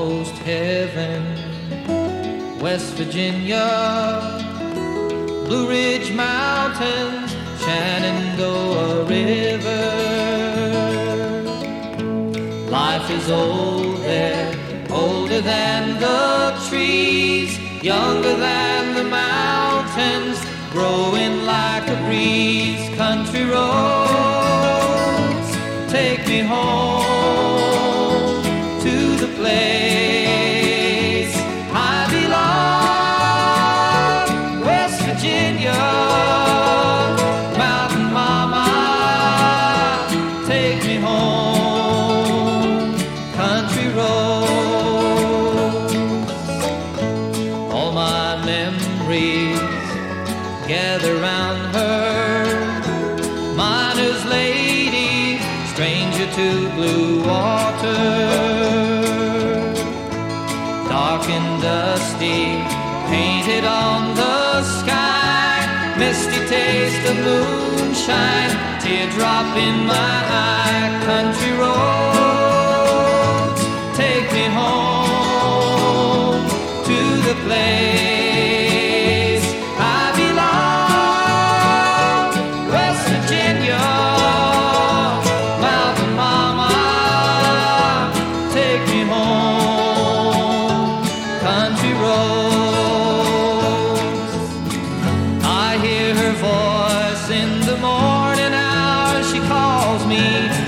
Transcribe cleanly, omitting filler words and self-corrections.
almost heaven. West Virginia, Blue Ridge Mountains, Shenandoah River. Life is old there, older than the trees, younger than the mountains, growing like a breeze. Country roads, take me home to the place I belong. West Virginia, Mountain Mama, take me home. Country roads, all my memories gather round her. Miner's lady, stranger to blue water. Dark and dusty, painted on the sky. Misty taste of moonshine, teardrop in my eye. Country roads, take me home to the place I belong. West Virginia, Mountain Mama, take me home. Country roads, I hear her voice in the morning hours. She calls me